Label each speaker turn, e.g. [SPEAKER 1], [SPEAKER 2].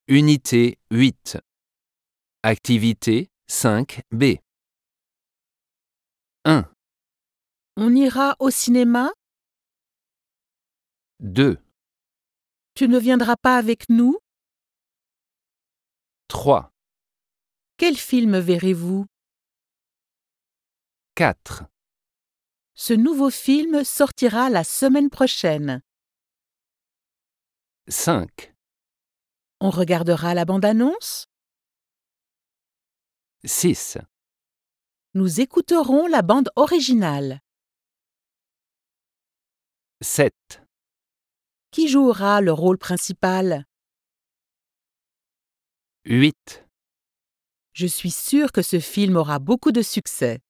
[SPEAKER 1] Unité 8. Activité 5B. 1,
[SPEAKER 2] On ira au cinéma?
[SPEAKER 1] 2,
[SPEAKER 2] Tu ne viendras pas avec nous?
[SPEAKER 1] 3,
[SPEAKER 2] Quel film verrez-vous?
[SPEAKER 1] 4,
[SPEAKER 2] Ce nouveau film sortira la semaine prochaine.
[SPEAKER 1] 5,
[SPEAKER 2] On regardera la bande-annonce?
[SPEAKER 1] 6,
[SPEAKER 2] Nous écouterons la bande originale.
[SPEAKER 1] 7,
[SPEAKER 2] Qui jouera le rôle principal?
[SPEAKER 1] 8.
[SPEAKER 2] Je suis sûre que ce film aura beaucoup de succès.